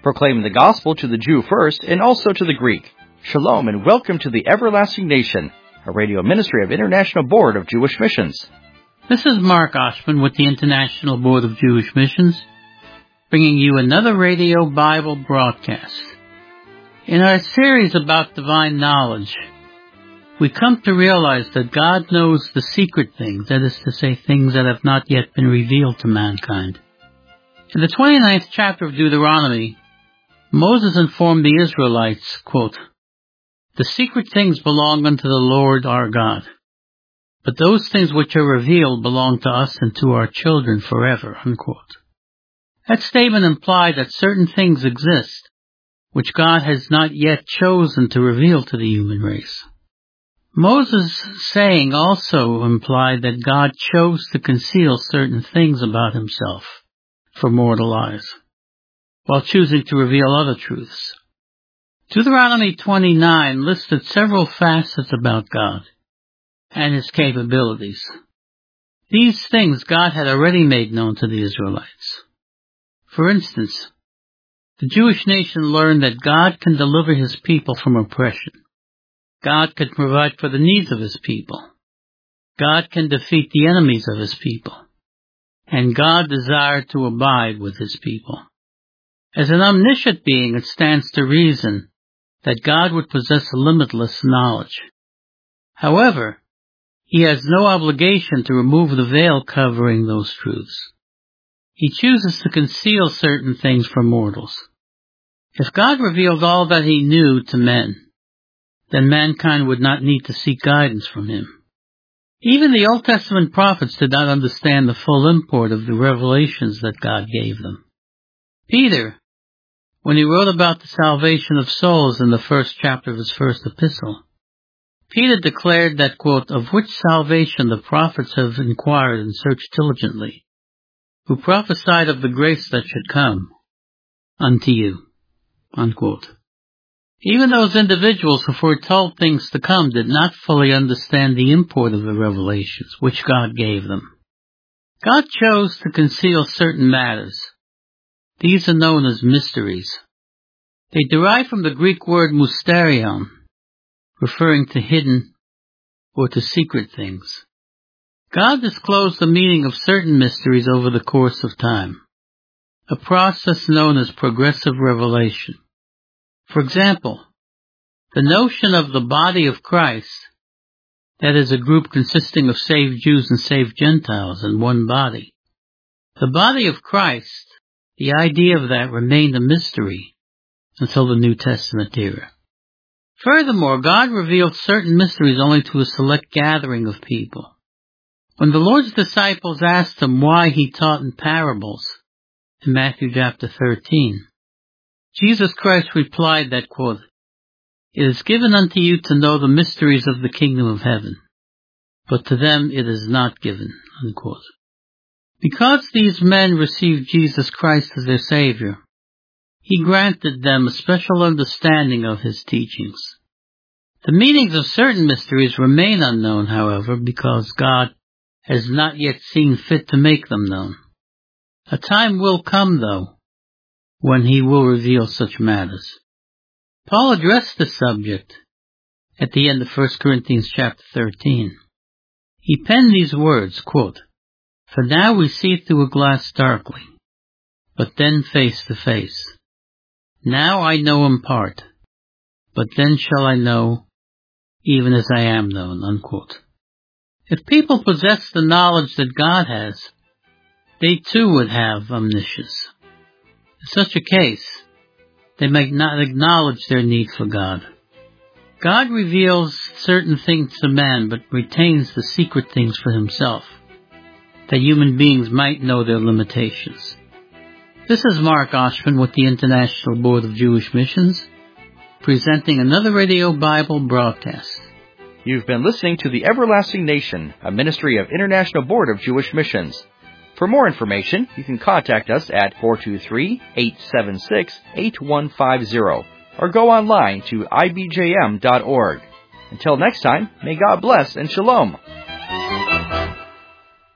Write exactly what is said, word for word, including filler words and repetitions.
proclaiming the gospel to the Jew first and also to the Greek. Shalom and welcome to the Everlasting Nation, a radio ministry of International Board of Jewish Missions. This is Mark Oshman with the International Board of Jewish Missions, bringing you another radio Bible broadcast. In our series about divine knowledge, we come to realize that God knows the secret things, that is to say, things that have not yet been revealed to mankind. In the twenty-ninth chapter of Deuteronomy, Moses informed the Israelites, quote, "The secret things belong unto the Lord our God, but those things which are revealed belong to us and to our children forever," unquote. That statement implied that certain things exist which God has not yet chosen to reveal to the human race. Moses' saying also implied that God chose to conceal certain things about himself for mortal eyes, while choosing to reveal other truths. Deuteronomy twenty-nine listed several facets about God and his capabilities. These things God had already made known to the Israelites. For instance, the Jewish nation learned that God can deliver his people from oppression. God can provide for the needs of his people. God can defeat the enemies of his people. And God desired to abide with his people. As an omniscient being, it stands to reason that God would possess limitless knowledge. However, he has no obligation to remove the veil covering those truths. He chooses to conceal certain things from mortals. If God revealed all that he knew to men, then mankind would not need to seek guidance from him. Even the Old Testament prophets did not understand the full import of the revelations that God gave them. Peter, when he wrote about the salvation of souls in the first chapter of his first epistle, Peter declared that, quote, "Of which salvation the prophets have inquired and searched diligently, who prophesied of the grace that should come unto you," unquote. Even those individuals who foretold things to come did not fully understand the import of the revelations which God gave them. God chose to conceal certain matters. These are known as mysteries. They derive from the Greek word mysterion, referring to hidden or to secret things. God disclosed the meaning of certain mysteries over the course of time, a process known as progressive revelation. For example, the notion of the body of Christ, that is a group consisting of saved Jews and saved Gentiles in one body. The body of Christ, the idea of that remained a mystery until the New Testament era. Furthermore, God revealed certain mysteries only to a select gathering of people. When the Lord's disciples asked him why he taught in parables in Matthew chapter thirteen, Jesus Christ replied that, quote, "It is given unto you to know the mysteries of the kingdom of heaven, but to them it is not given," unquote. Because these men received Jesus Christ as their Savior, he granted them a special understanding of his teachings. The meanings of certain mysteries remain unknown, however, because God has not yet seen fit to make them known. A time will come, though, when he will reveal such matters. Paul addressed the subject at the end of First Corinthians chapter thirteen. He penned these words, quote, "For now we see through a glass darkly, but then face to face. Now I know in part, but then shall I know, even as I am known," unquote. If people possess the knowledge that God has, they too would have omniscience. In such a case, they may not acknowledge their need for God. God reveals certain things to man, but retains the secret things for himself, that human beings might know their limitations. This is Mark Oshman with the International Board of Jewish Missions, presenting another radio Bible broadcast. You've been listening to the Everlasting Nation, a ministry of International Board of Jewish Missions. For more information, you can contact us at four two three, eight seven six, eight one five zero or go online to I B J M dot org. Until next time, may God bless and shalom.